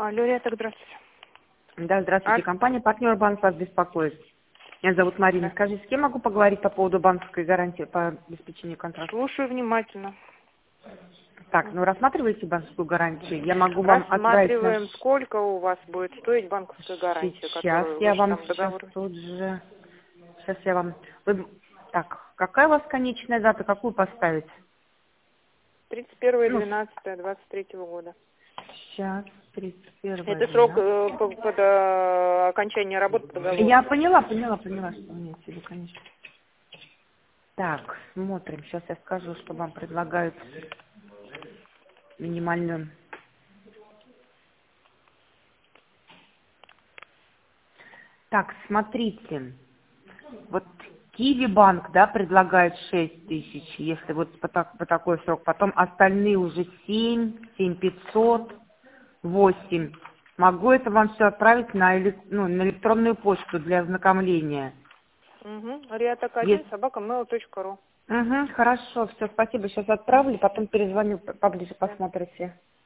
Алло, Риата, здравствуйте. Да, здравствуйте. Компания «Партнер Банк» вас беспокоит. Меня зовут Марина. Да. Скажите, с кем могу поговорить по поводу банковской гарантии по обеспечению контракта? Слушаю внимательно. Так, ну рассматриваете банковскую гарантию? Я могу вам отправить Рассматриваем, сколько у вас будет стоить банковская гарантия, Сейчас которую я вы же вам там договор. тут же... Сейчас я вам... Так, какая у вас конечная дата? Какую поставить? 31.12.23 года. Сейчас, 31 Это срок 12. под окончание работы по договору. Я поняла, что вы имеете в виду, конечно. Так, смотрим. Сейчас я скажу, что вам предлагают минимальную. Так, смотрите. Вот Киви банк, да, предлагает 6 тысяч, если вот по такой срок. Потом остальные уже 7, 500, 8. Могу это вам все отправить на электронную почту для ознакомления. Угу. Риатак1 Есть. @mail.ru. Угу, хорошо, все, спасибо. Сейчас отправлю, потом перезвоню поближе, Да. посмотрите.